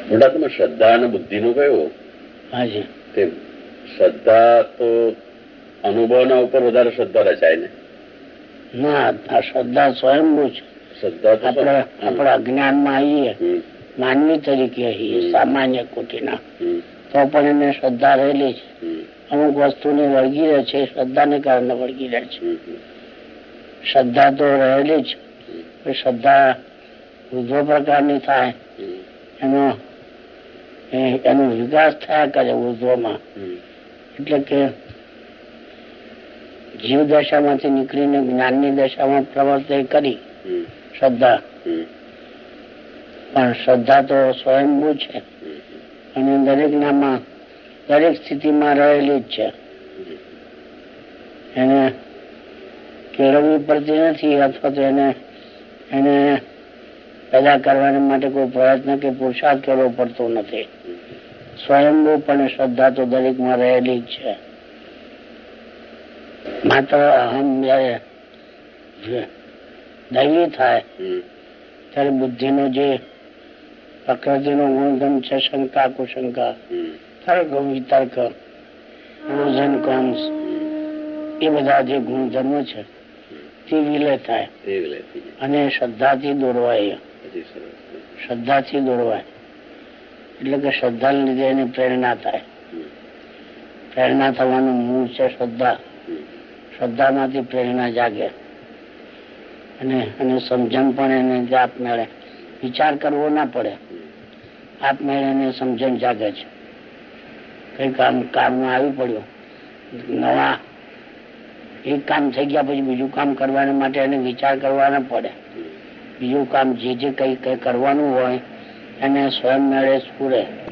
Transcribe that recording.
મોટા તમે શ્રદ્ધા અને બુદ્ધિ નું કયું? હાજી. તે શ્રદ્ધા તો અનુભવના ઉપર વધારે શ્રદ્ધા રચાય ને? ના, આ શ્રદ્ધા સ્વયંભૂ છે. શ્રદ્ધા તો આપણે અજ્ઞાનમાં આવીએ, માનવી તરીકે આવીએ, સામાન્ય કોટીના, તો પણ એને શ્રદ્ધા રહેલી છે. અમુક વસ્તુની વળગી રહે છે, શ્રદ્ધાને કારણે વળગી રહે છે. શ્રદ્ધા તો રહેલી જ. શ્રદ્ધા વૃદ્ધો પ્રકારની થાય, એનો વિકાસ થયા કરે વૃદ્ધોમાં. એટલે કે જીવ દશામાંથી નીકળીને જ્ઞાનની દશામાં પ્રવર્તે કરી શ્રદ્ધા. પણ શ્રદ્ધા તો સ્વયંભૂ છે અને દરેકનામાં દરેક સ્થિતિમાં રહેલી જ છે. એને કેળવવી પડતી નથી, અથવા તો એને પેદા કરવા માટે કોઈ પ્રયત્ન કે પુરુષાર્થ કરવો પડતો નથી. સ્વયંભૂ પણ શ્રદ્ધા તો દરેકમાં રહેલી જ છે. માત્ર અહમ જયારે દૈવી થાય ત્યારે બુદ્ધિનો જે પ્રકૃતિનો ગુણધર્મ છે, શંકા કુશંકા, તર્ક વિતર્ક, પ્રોઝ એન્ડ કોન્સ, એ બધા જે ગુણધર્મો છે તે વિલય થાય અને શ્રદ્ધાથી દોરવાય. શ્રદ્ધાથી દોરવાય એટલે કે શ્રદ્ધાને લીધે એની પ્રેરણા થાય. પ્રેરણા થવાનું મૂળ છે શ્રદ્ધા. શ્રદ્ધામાંથી પ્રેરણા જાગે અને સમજણ પણ એને આપમેળે વિચાર કરવો ના પડે, આપમેળે એને સમજણ જાગે છે. કઈ કામમાં આવી પડ્યું, નવા એક કામ થઈ ગયા પછી બીજું કામ કરવા માટે એને વિચાર કરવા ના પડે. બીજું કામ જે કઈ કરવાનું હોય એને સ્વયં મેળે સ્ફુરે.